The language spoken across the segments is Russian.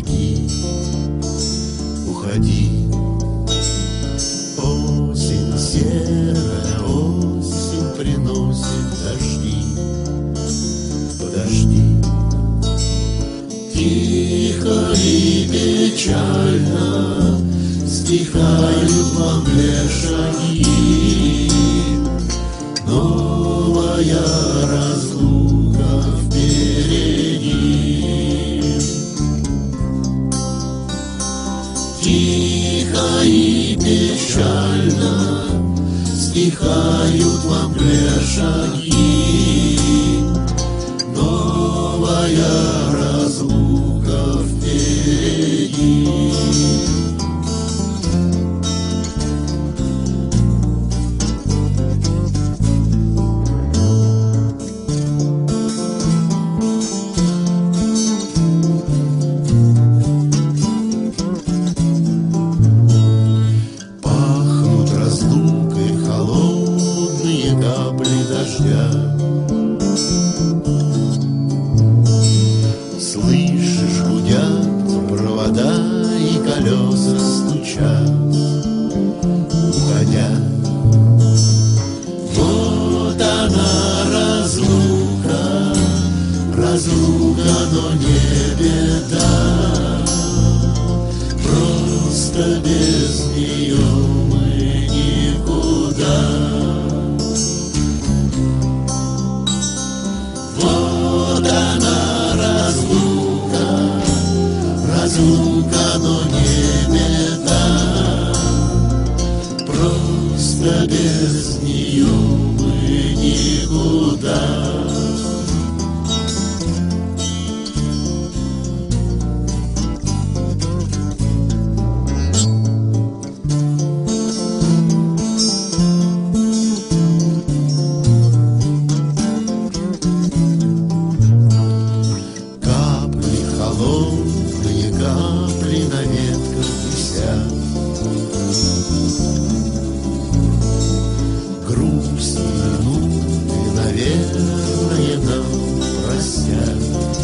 беги, уходи. Осень серая, осень приносит дожди. Подожди. Тихо и печально стихают во мгле шаги. Новая разлука впереди. Тихо и печально стихают во мгле шаги. Новая разлука впереди. Пахнут разлукой холодные капли дождя. Слышишь, гудят провода и колеса стучат, уходя. Вот она разлука, разлука, но не беда. Просто без нее мы никуда. Вот она разлука, разлука, но не беда. Просто без нее мы никуда. Холодные капли на ветках висят. Грустные минуты, наверное, нам простят.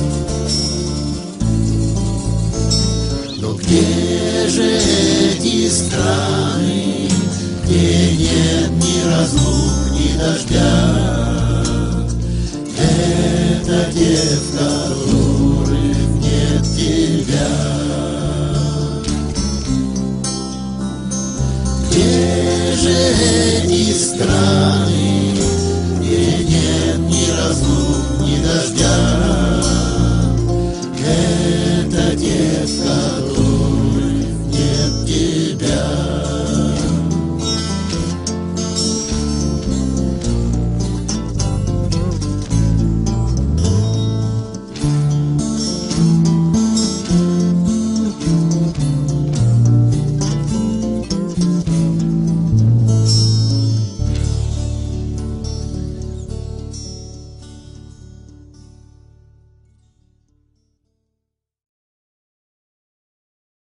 Но где же эти страны, где нет ни разлук, ни дождя? Это те, в которых нет тебя. Где же эти страны,